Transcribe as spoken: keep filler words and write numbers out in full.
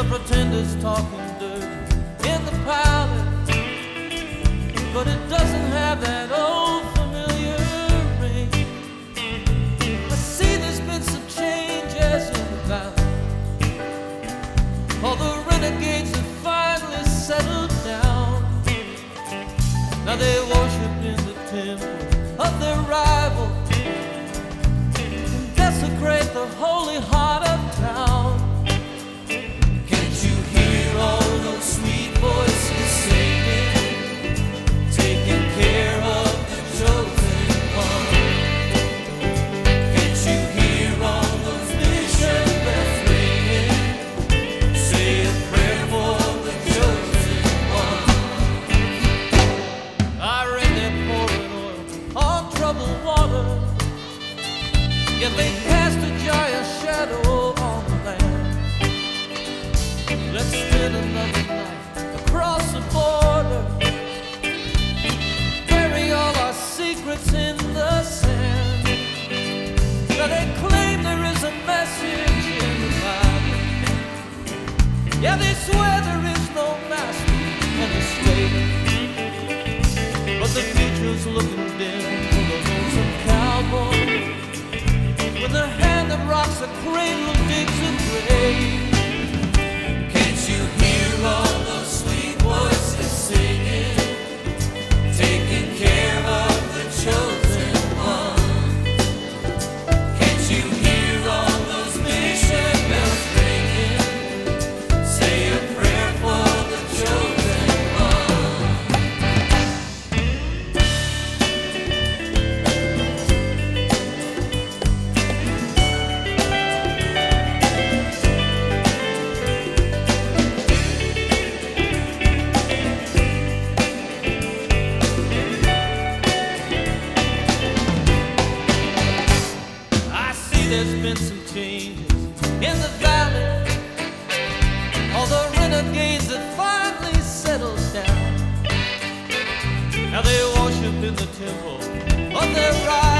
The pretenders talking dirty in the palace, but it doesn't have that old familiar ring. I see there's been some changes in the valley. All the renegades have finally settled down. Now they worship in the temple of their rival and desecrate the holy heart of town. Can't you hear all those sweet voices singing, taking care of the chosen one? Can't you hear all those mission bells ringing? Say a prayer for the chosen one. I read they're pouring oil on troubled water, yet they cast a giant shadow on the land. Let's spend another night across the border, bury all our secrets in the sand. Now they claim there is a message in the Bible. Yeah, they swear there is no master in the state, but the future's looking dim for the lonesome cowboy. When the hand that rocks the cradle digs a grave. Can't you hear all those sweet voices singing, taking care of the chosen ones? Can't you hear all those mission bells ringing? Say a prayer for the chosen one. There's been some changes in the valley. All the renegades have finally settled down. Now they worship in the temple of their rival.